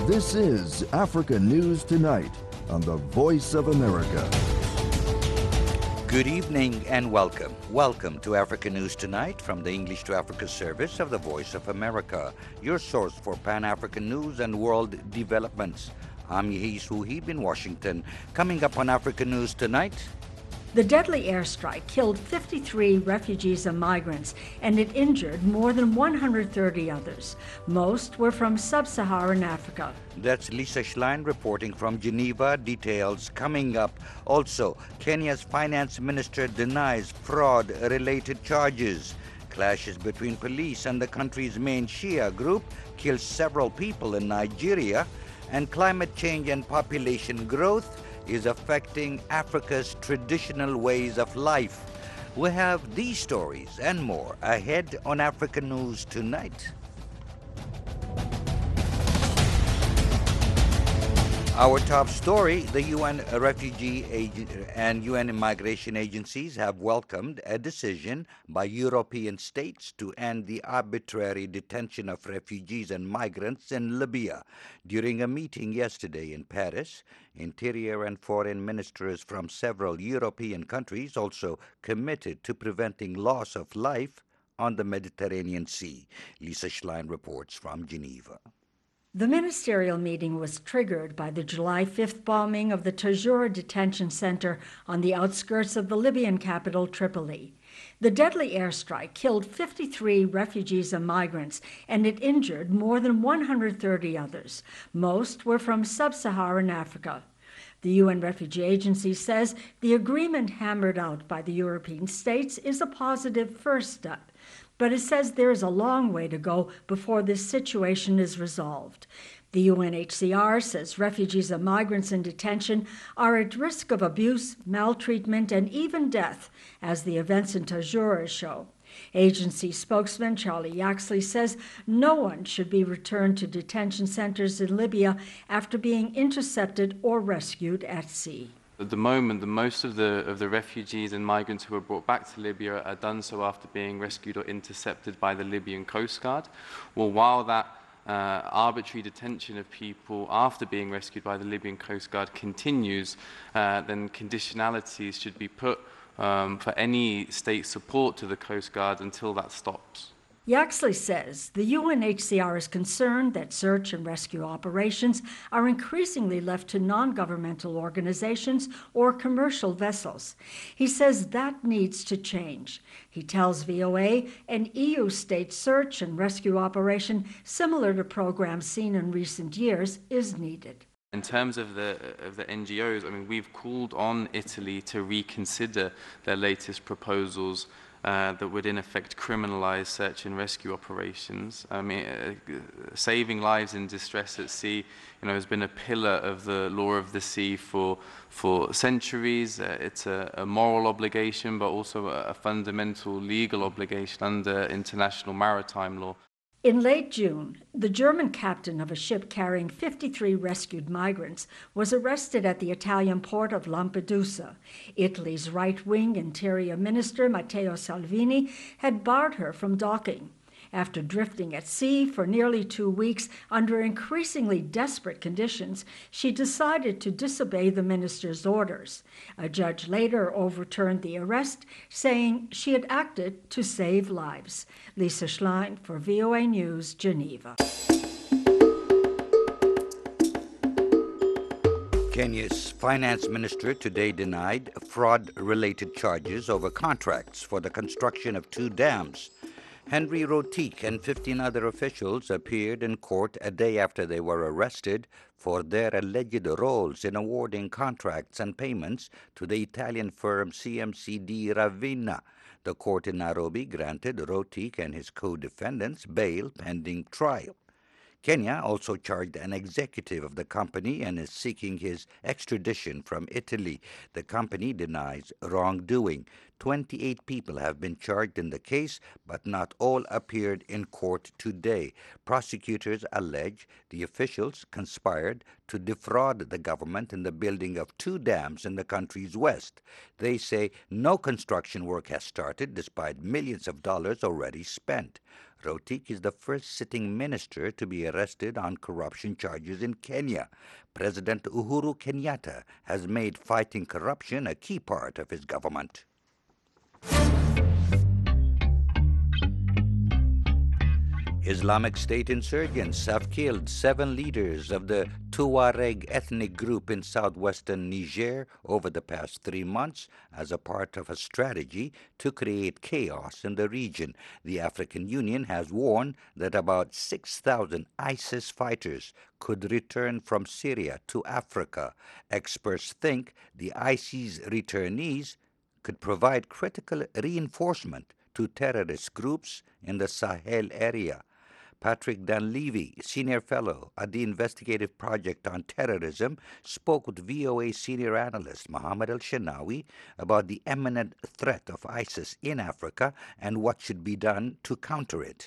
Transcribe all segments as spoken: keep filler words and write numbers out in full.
This is Africa News Tonight on the Voice of America. Good evening and welcome. Welcome to Africa News Tonight from the English to Africa service of the Voice of America, your source for Pan-African news and world developments. I'm Yehis Wuhib in Washington. Coming up on Africa News Tonight, the deadly airstrike killed fifty-three refugees and migrants, and it injured more than one hundred thirty others. Most were from sub-Saharan Africa. That's Lisa Schlein reporting from Geneva. Details coming up. Also, Kenya's finance minister denies fraud-related charges. Clashes between police and the country's main Shia group killed several people in Nigeria. And climate change and population growth is affecting Africa's traditional ways of life. We have these stories and more ahead on Africa News Tonight. Our top story, the U N Refugee Ag- and U N Immigration agencies have welcomed a decision by European states to end the arbitrary detention of refugees and migrants in Libya. During a meeting yesterday in Paris, Interior and Foreign Ministers from several European countries also committed to preventing loss of life on the Mediterranean Sea. Lisa Schlein reports from Geneva. The ministerial meeting was triggered by the July fifth bombing of the Tadjoura detention center on the outskirts of the Libyan capital, Tripoli. The deadly airstrike killed fifty-three refugees and migrants, and it injured more than one hundred thirty others. Most were from sub-Saharan Africa. The U N Refugee Agency says the agreement hammered out by the European states is a positive first step. But it says there is a long way to go before this situation is resolved. The U N H C R says refugees and migrants in detention are at risk of abuse, maltreatment, and even death, as the events in Tadjoura show. Agency spokesman Charlie Yaxley says no one should be returned to detention centers in Libya after being intercepted or rescued at sea. At the moment, the most of the of the refugees and migrants who are brought back to Libya are done so after being rescued or intercepted by the Libyan Coast Guard. Well, while that uh, arbitrary detention of people after being rescued by the Libyan Coast Guard continues, uh, then conditionalities should be put um, for any state support to the Coast Guard until that stops. Yaxley says the U N H C R is concerned that search and rescue operations are increasingly left to non-governmental organizations or commercial vessels. He says that needs to change. He tells V O A an E U state search and rescue operation similar to programs seen in recent years is needed. In terms of the of the N G Os, I mean, we've called on Italy to reconsider their latest proposals Uh, that would in effect criminalize search and rescue operations. I mean, uh, saving lives in distress at sea, you know, has been a pillar of the law of the sea for for centuries. Uh, it's a, a moral obligation, but also a, a fundamental legal obligation under international maritime law. In late June, the German captain of a ship carrying fifty-three rescued migrants was arrested at the Italian port of Lampedusa. Italy's right-wing interior minister, Matteo Salvini, had barred her from docking. After drifting at sea for nearly two weeks under increasingly desperate conditions, she decided to disobey the minister's orders. A judge later overturned the arrest, saying she had acted to save lives. Lisa Schlein for V O A News, Geneva. Kenya's finance minister today denied fraud-related charges over contracts for the construction of two dams. Henry Rotich and fifteen other officials appeared in court a day after they were arrested for their alleged roles in awarding contracts and payments to the Italian firm C M C D Ravenna. The court in Nairobi granted Rotich and his co-defendants bail pending trial. Kenya also charged an executive of the company and is seeking his extradition from Italy. The company denies wrongdoing. twenty-eight people have been charged in the case, but not all appeared in court today. Prosecutors allege the officials conspired to defraud the government in the building of two dams in the country's west. They say no construction work has started despite millions of dollars already spent. Rotich is the first sitting minister to be arrested on corruption charges in Kenya. President Uhuru Kenyatta has made fighting corruption a key part of his government. Islamic State insurgents have killed seven leaders of the Tuareg ethnic group in southwestern Niger over the past three months as a part of a strategy to create chaos in the region. The African Union has warned that about six thousand ISIS fighters could return from Syria to Africa. Experts think the ISIS returnees could provide critical reinforcement to terrorist groups in the Sahel area. Patrick Dunleavy, Senior Fellow at the Investigative Project on Terrorism, spoke with V O A senior analyst Mohammed El-Shenawi about the imminent threat of ISIS in Africa and what should be done to counter it.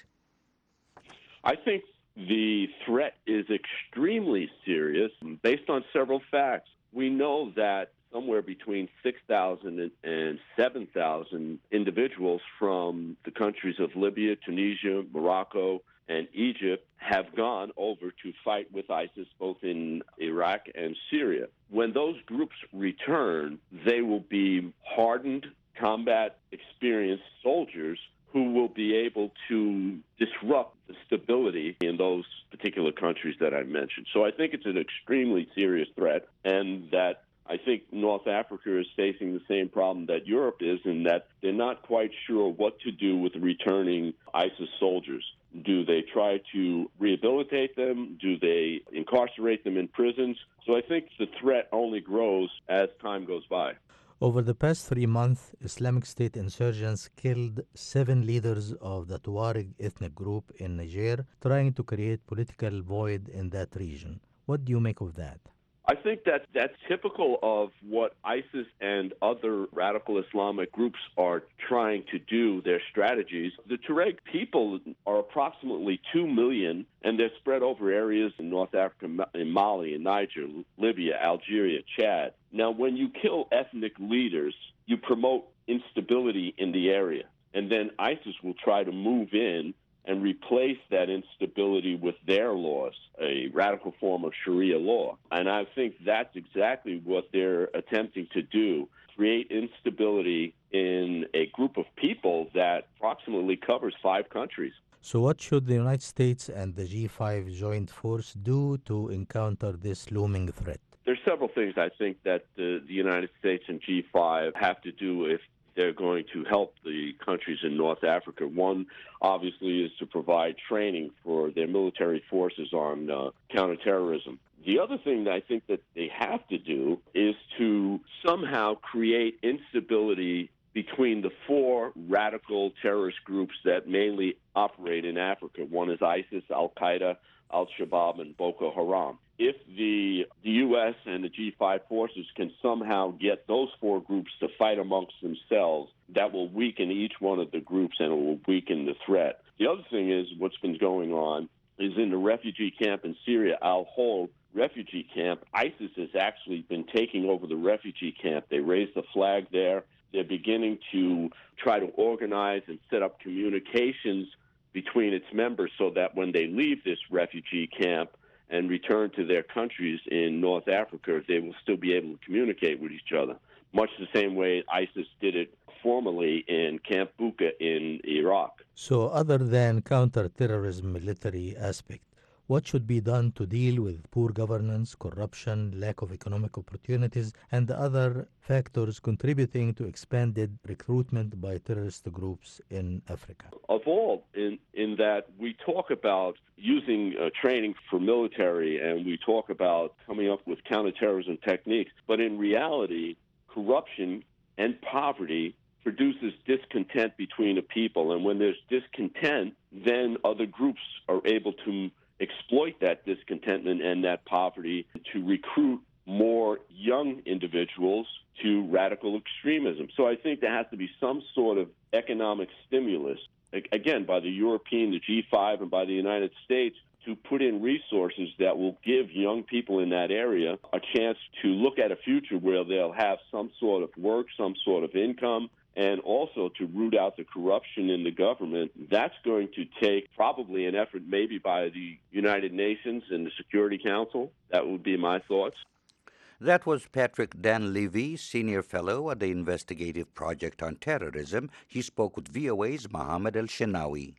I think the threat is extremely serious based on several facts. We know that somewhere between six thousand and seven thousand individuals from the countries of Libya, Tunisia, Morocco, and Egypt have gone over to fight with ISIS both in Iraq and Syria. When those groups return, they will be hardened, combat experienced soldiers who will be able to disrupt the stability in those particular countries that I mentioned. So I think it's an extremely serious threat, and that I think North Africa is facing the same problem that Europe is, in that they're not quite sure what to do with returning ISIS soldiers. Do they try to rehabilitate them? Do they incarcerate them in prisons? So I think the threat only grows as time goes by. Over the past three months, Islamic State insurgents killed seven leaders of the Tuareg ethnic group in Niger, trying to create political void in that region. What do you make of that? I think that that's typical of what ISIS and other radical Islamic groups are trying to do, their strategies. The Tuareg people are approximately two million, and they're spread over areas in North Africa, in Mali, in Niger, Libya, Algeria, Chad. Now, when you kill ethnic leaders, you promote instability in the area, and then ISIS will try to move in and replace that instability with their laws, a radical form of Sharia law. And I think that's exactly what they're attempting to do, create instability in a group of people that approximately covers five countries. So what should the United States and the G five joint force do to encounter this looming threat? There's several things I think that the, the United States and G five have to do if they're going to help the countries in North Africa. One, obviously, is to provide training for their military forces on uh, counterterrorism. The other thing that I think that they have to do is to somehow create instability between the four radical terrorist groups that mainly operate in Africa. One is ISIS, Al-Qaeda, Al-Shabaab, and Boko Haram. If the, the U S and the G five forces can somehow get those four groups to fight amongst themselves, that will weaken each one of the groups and it will weaken the threat. The other thing is what's been going on is in the refugee camp in Syria, Al-Hol refugee camp, ISIS has actually been taking over the refugee camp. They raised the flag there. They're beginning to try to organize and set up communications between its members so that when they leave this refugee camp and return to their countries in North Africa, they will still be able to communicate with each other, much the same way ISIS did it formerly in Camp Bucca in Iraq. So other than counter-terrorism military aspect, what should be done to deal with poor governance, corruption, lack of economic opportunities, and the other factors contributing to expanded recruitment by terrorist groups in Africa? Of all, in, in that we talk about using uh, training for military and we talk about coming up with counterterrorism techniques, but in reality, corruption and poverty produces discontent between the people. And when there's discontent, then other groups are able to exploit that discontentment and that poverty to recruit more young individuals to radical extremism. So I think there has to be some sort of economic stimulus, again, by the European, the G five, and by the United States, to put in resources that will give young people in that area a chance to look at a future where they'll have some sort of work, some sort of income, and also to root out the corruption in the government. That's going to take probably an effort maybe by the United Nations and the Security Council. That would be my thoughts. That was Patrick Dan Levy, Senior Fellow at the Investigative Project on Terrorism. He spoke with V O A's Mohammed El-Shenawi.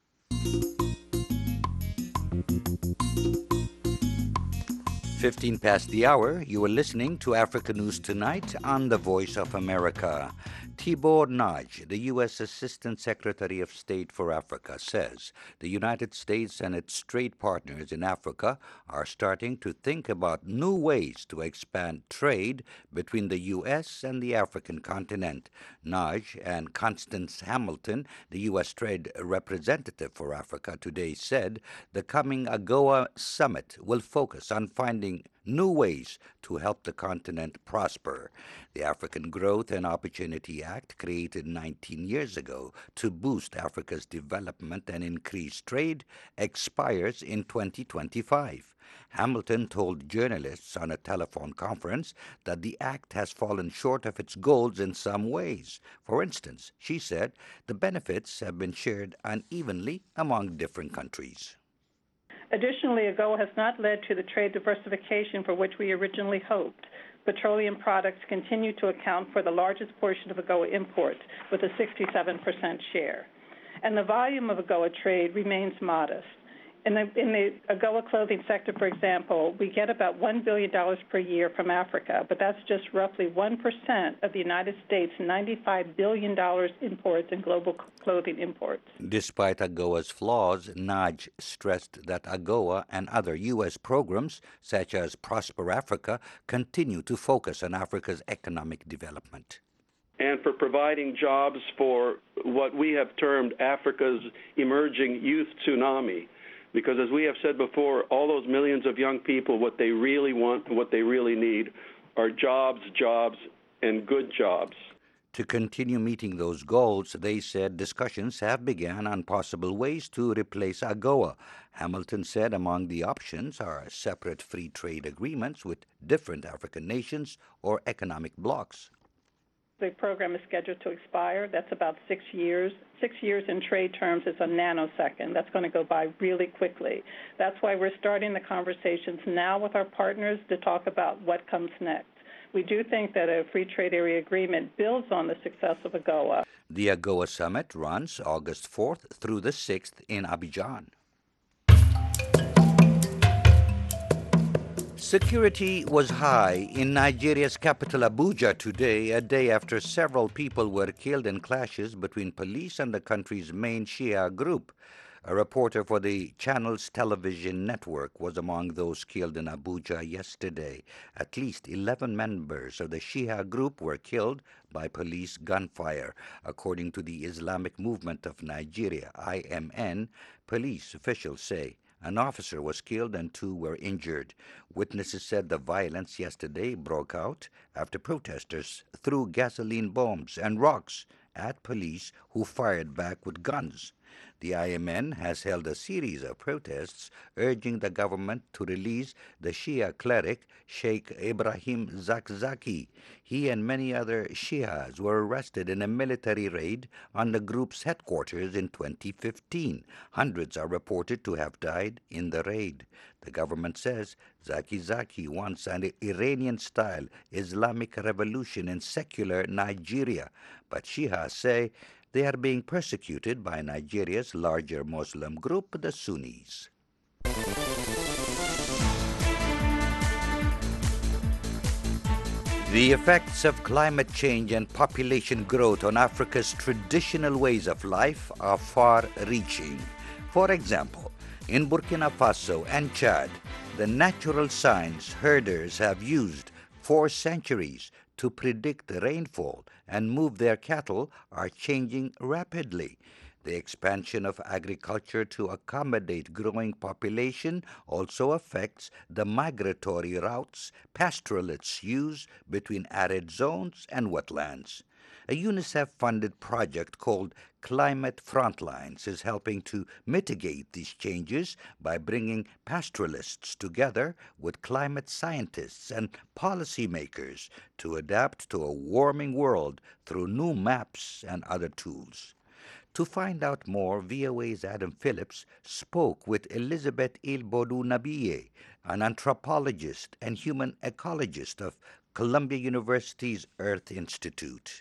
fifteen past the hour, you are listening to Africa News Tonight on the Voice of America. Tibor Nagy, the U S Assistant Secretary of State for Africa, says the United States and its trade partners in Africa are starting to think about new ways to expand trade between the U S and the African continent. Nagy and Constance Hamilton, the U S Trade Representative for Africa, today said the coming AGOA summit will focus on finding new ways to help the continent prosper. The African Growth and Opportunity Act, created nineteen years ago to boost Africa's development and increase trade, expires in twenty twenty-five. Hamilton told journalists on a telephone conference that the act has fallen short of its goals in some ways. For instance, she said the benefits have been shared unevenly among different countries. Additionally, AGOA has not led to the trade diversification for which we originally hoped. Petroleum products continue to account for the largest portion of AGOA imports, with a sixty-seven percent share. And the volume of AGOA trade remains modest. In the, in the AGOA clothing sector, for example, we get about one billion dollars per year from Africa, but that's just roughly one percent of the United States' ninety-five billion dollars imports in global clothing imports. Despite AGOA's flaws, Nagy stressed that AGOA and other U S programs, such as Prosper Africa, continue to focus on Africa's economic development. And for providing jobs for what we have termed Africa's emerging youth tsunami. Because as we have said before, all those millions of young people, what they really want and what they really need are jobs, jobs, and good jobs. To continue meeting those goals, they said discussions have begun on possible ways to replace AGOA. Hamilton said among the options are separate free trade agreements with different African nations or economic blocs. The program is scheduled to expire. That's about six years. Six years in trade terms is a nanosecond. That's going to go by really quickly. That's why we're starting the conversations now with our partners to talk about what comes next. We do think that a free trade area agreement builds on the success of AGOA. The AGOA summit runs August fourth through the sixth in Abidjan. Security was high in Nigeria's capital Abuja today, a day after several people were killed in clashes between police and the country's main Shia group. A reporter for the channel's television network was among those killed in Abuja yesterday. At least eleven members of the Shia group were killed by police gunfire. According to the Islamic Movement of Nigeria, I M N, police officials say an officer was killed and two were injured. Witnesses said the violence yesterday broke out after protesters threw gasoline bombs and rocks at police who fired back with guns. The I M N has held a series of protests urging the government to release the Shia cleric Sheikh Ibrahim Zakzaki. He and many other Shias were arrested in a military raid on the group's headquarters in twenty fifteen. Hundreds are reported to have died in the raid. The government says Zakzaki wants an Iranian-style Islamic revolution in secular Nigeria, but Shias say they are being persecuted by Nigeria's larger Muslim group, the Sunnis. The effects of climate change and population growth on Africa's traditional ways of life are far-reaching. For example, in Burkina Faso and Chad, the natural science herders have used for centuries to predict the rainfall and move their cattle are changing rapidly. The expansion of agriculture to accommodate growing population also affects the migratory routes pastoralists use between arid zones and wetlands. A UNICEF-funded project called Climate Frontlines is helping to mitigate these changes by bringing pastoralists together with climate scientists and policymakers to adapt to a warming world through new maps and other tools. To find out more, V O A's Adam Phillips spoke with Elizabeth Ilbodu Nabie, an anthropologist and human ecologist of Columbia University's Earth Institute.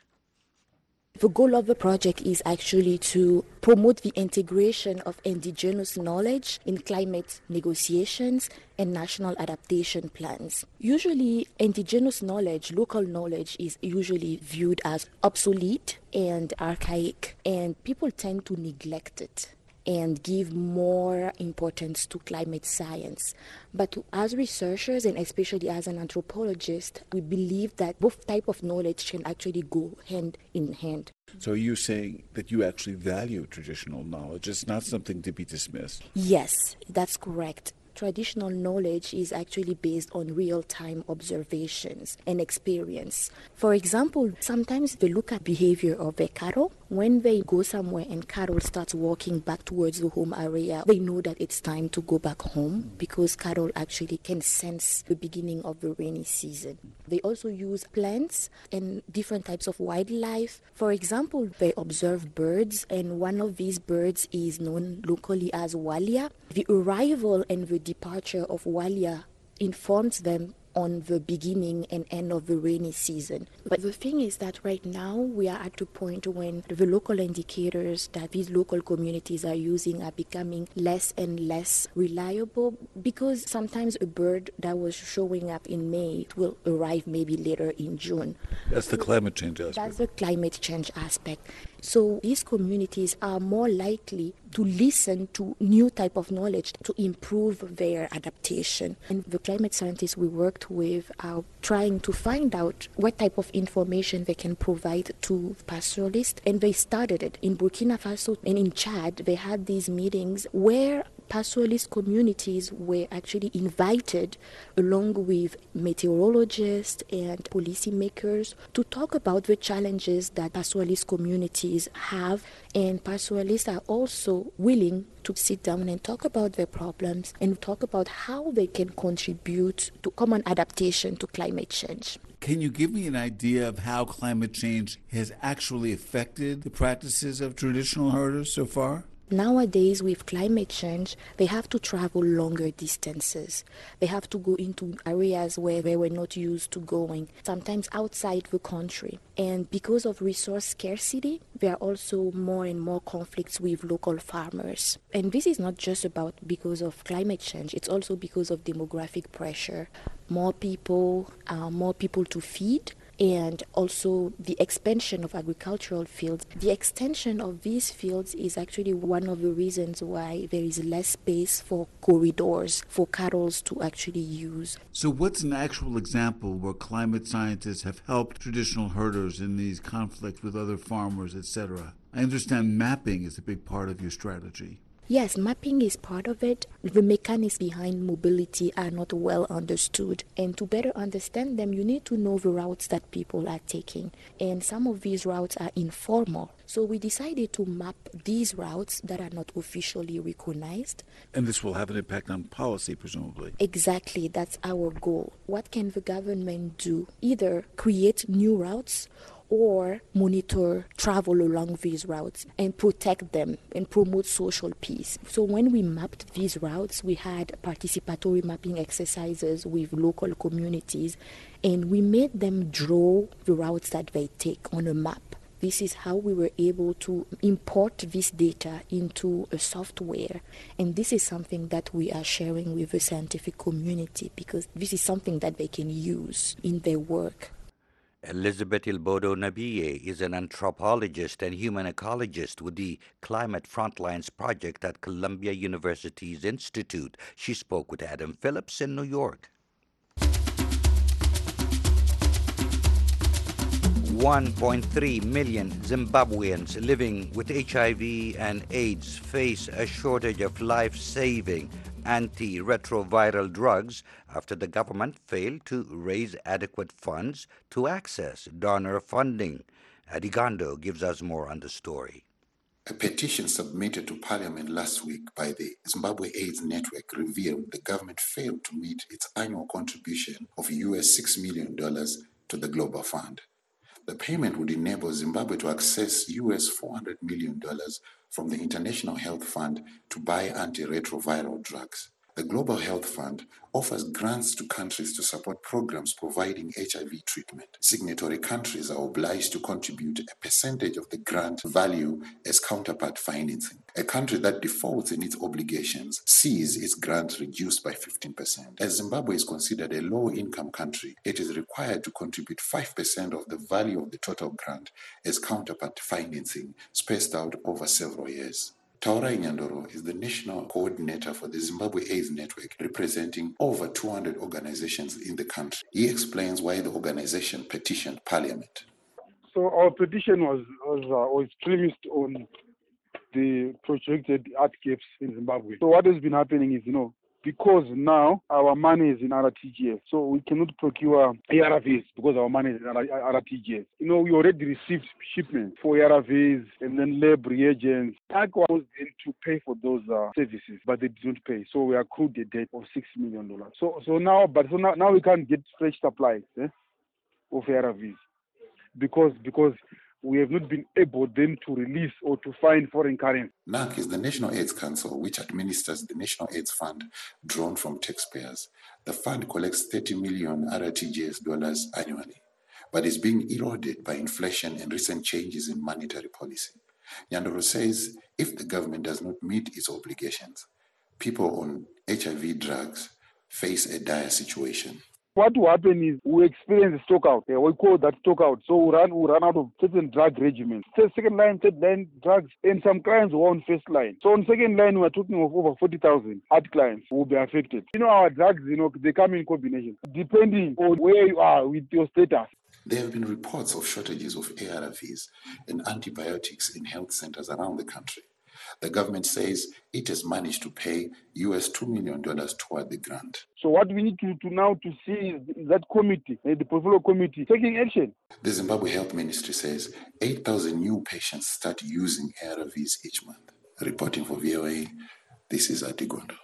The goal of the project is actually to promote the integration of indigenous knowledge in climate negotiations and national adaptation plans. Usually, indigenous knowledge, local knowledge, is usually viewed as obsolete and archaic, and people tend to neglect it and give more importance to climate science. But as researchers, and especially as an anthropologist, we believe that both type of knowledge can actually go hand in hand. So are you saying that you actually value traditional knowledge? It's not something to be dismissed? Yes, that's correct. Traditional knowledge is actually based on real-time observations and experience. For example, sometimes they look at behavior of a cattle. When they go somewhere and cattle starts walking back towards the home area, they know that it's time to go back home because cattle actually can sense the beginning of the rainy season. They also use plants and different types of wildlife. For example, they observe birds, and one of these birds is known locally as walia. The arrival and the departure of walia informs them on the beginning and end of the rainy season. But the thing is that right now we are at the point when the local indicators that these local communities are using are becoming less and less reliable, because sometimes a bird that was showing up in May will arrive maybe later in June. That's the climate change aspect. That's the climate change aspect. So these communities are more likely to listen to new type of knowledge to improve their adaptation. And the climate scientists we worked with are trying to find out what type of information they can provide to pastoralists. And they started it in Burkina Faso and in Chad. They had these meetings where pastoralist communities were actually invited along with meteorologists and policymakers to talk about the challenges that pastoralist communities have, and pastoralists are also willing to sit down and talk about their problems and talk about how they can contribute to common adaptation to climate change. Can you give me an idea of how climate change has actually affected the practices of traditional herders so far? Nowadays, with climate change, they have to travel longer distances. They have to go into areas where they were not used to going, sometimes outside the country. And because of resource scarcity, there are also more and more conflicts with local farmers. And this is not just about because of climate change, it's also because of demographic pressure. More people, uh, more people to feed, and also the expansion of agricultural fields. The extension of these fields is actually one of the reasons why there is less space for corridors for cattle to actually use. So what's an actual example where climate scientists have helped traditional herders in these conflicts with other farmers, et cetera? I understand mapping is a big part of your strategy. Yes, mapping is part of it. The mechanics behind mobility are not well understood. And to better understand them, you need to know the routes that people are taking. And some of these routes are informal. So we decided to map these routes that are not officially recognized. And this will have an impact on policy, presumably. Exactly, that's our goal. What can the government do? Either create new routes or monitor travel along these routes and protect them and promote social peace. So when we mapped these routes, we had participatory mapping exercises with local communities, and we made them draw the routes that they take on a map. This is how we were able to import this data into a software. And this is something that we are sharing with the scientific community because this is something that they can use in their work. Elizabeth Ilbodu Nabie is an anthropologist and human ecologist with the Climate Frontlines project at Columbia University's Institute. She spoke with Adam Phillips in New York. one point three million Zimbabweans living with H I V and AIDS face a shortage of life-saving antiretroviral drugs after the government failed to raise adequate funds to access donor funding. Adigando gives us more on the story. A petition submitted to Parliament last week by the Zimbabwe AIDS Network revealed the government failed to meet its annual contribution of U S six million dollars to the Global Fund. The payment would enable Zimbabwe to access U S four hundred million dollars from the International Health Fund to buy antiretroviral drugs. The Global Health Fund offers grants to countries to support programs providing H I V treatment. Signatory countries are obliged to contribute a percentage of the grant value as counterpart financing. A country that defaults in its obligations sees its grant reduced by fifteen percent. As Zimbabwe is considered a low-income country, it is required to contribute five percent of the value of the total grant as counterpart financing spaced out over several years. Taurai Nyandoro is the national coordinator for the Zimbabwe AIDS Network, representing over two hundred organizations in the country. He explains why the organization petitioned Parliament. So our petition was was, uh, was premised on the projected art gaps in Zimbabwe. So what has been happening is, you know, because now our money is in R T G S, so we cannot procure A R Vs because our money is in R T G S. You know, we already received shipments for A R Vs and then lab reagents. A C W A was in to pay for those uh, services, but they didn't pay. So we accrued a debt of six million dollars. So so now, but so now, now we can't get fresh supplies eh, of A R Vs because because we have not been able then to release or to find foreign currency. N A C is the National AIDS Council, which administers the National AIDS Fund drawn from taxpayers. The fund collects thirty million R T G S dollars annually, but is being eroded by inflation and recent changes in monetary policy. Nyandoro says if the government does not meet its obligations, people on H I V drugs face a dire situation. What will happen is we experience a stock out. Yeah, we call that stock out. So we run, we run out of certain drug regimens. Second line, third line drugs, and some clients were on first line. So on second line, we're talking of over forty thousand hard clients who will be affected. You know, our drugs, you know, they come in combination, depending on where you are with your status. There have been reports of shortages of A R Vs and antibiotics in health centers around the country. The government says it has managed to pay U S two million dollars toward the grant. So what we need to, to now to see is that committee, the portfolio committee, taking action. The Zimbabwe Health Ministry says eight thousand new patients start using A R Vs each month. Reporting for V O A, this is Adigondo.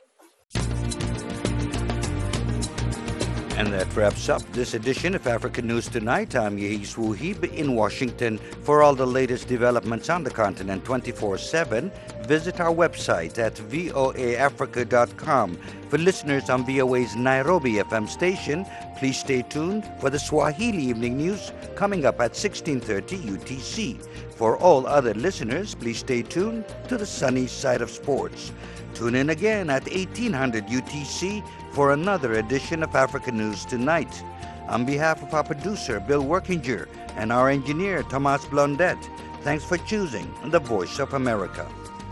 And that wraps up this edition of African News Tonight. I'm Yehis Wuhib in Washington. For all the latest developments on the continent twenty-four seven, visit our website at voa africa dot com. For listeners on V O A's Nairobi F M station, please stay tuned for the Swahili Evening News coming up at sixteen thirty U T C. For all other listeners, please stay tuned to the sunny side of sports. Tune in again at eighteen hundred U T C for another edition of African News Tonight. On behalf of our producer, Bill Workinger, and our engineer, Tomas Blondet, thanks for choosing the Voice of America.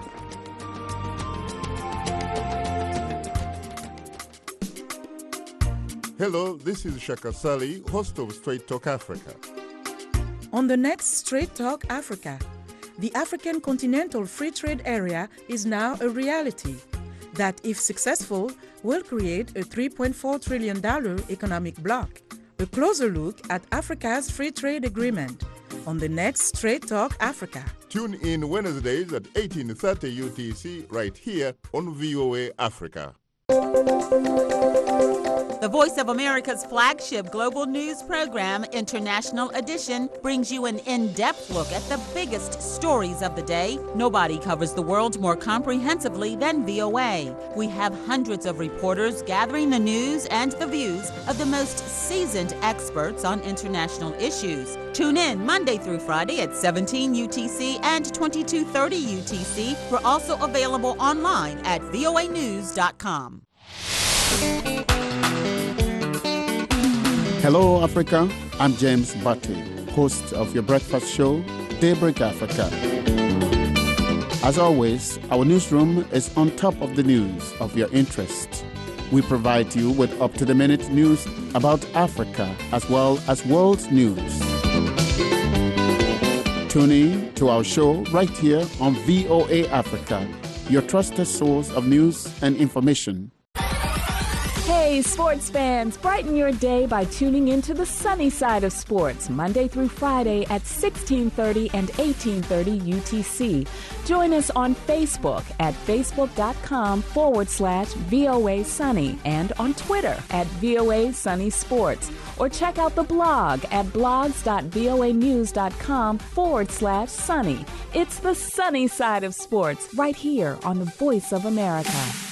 Hello, this is Shaka Sali, host of Straight Talk Africa. On the next Straight Talk Africa, the African Continental Free Trade Area is now a reality that, if successful, will create a three point four trillion dollars economic bloc. A closer look at Africa's free trade agreement on the next Straight Talk Africa. Tune in Wednesdays at eighteen thirty U T C right here on V O A Africa. The Voice of America's flagship global news program, International Edition, brings you an in-depth look at the biggest stories of the day. Nobody covers the world more comprehensively than V O A. We have hundreds of reporters gathering the news and the views of the most seasoned experts on international issues. Tune in Monday through Friday at seventeen U T C and twenty-two thirty U T C. We're also available online at V O A news dot com. Hello, Africa. I'm James Batty, host of your breakfast show, Daybreak Africa. As always, our newsroom is on top of the news of your interest. We provide you with up-to-the-minute news about Africa as well as world news. Tune in to our show right here on V O A Africa, your trusted source of news and information. Hey, sports fans, brighten your day by tuning into the sunny side of sports, Monday through Friday at sixteen thirty and eighteen thirty U T C. Join us on Facebook at facebook.com forward slash VOA Sunny and on Twitter at VOA Sunny Sports. Or check out the blog at blogs.voanews.com forward slash sunny. It's the sunny side of sports right here on the Voice of America.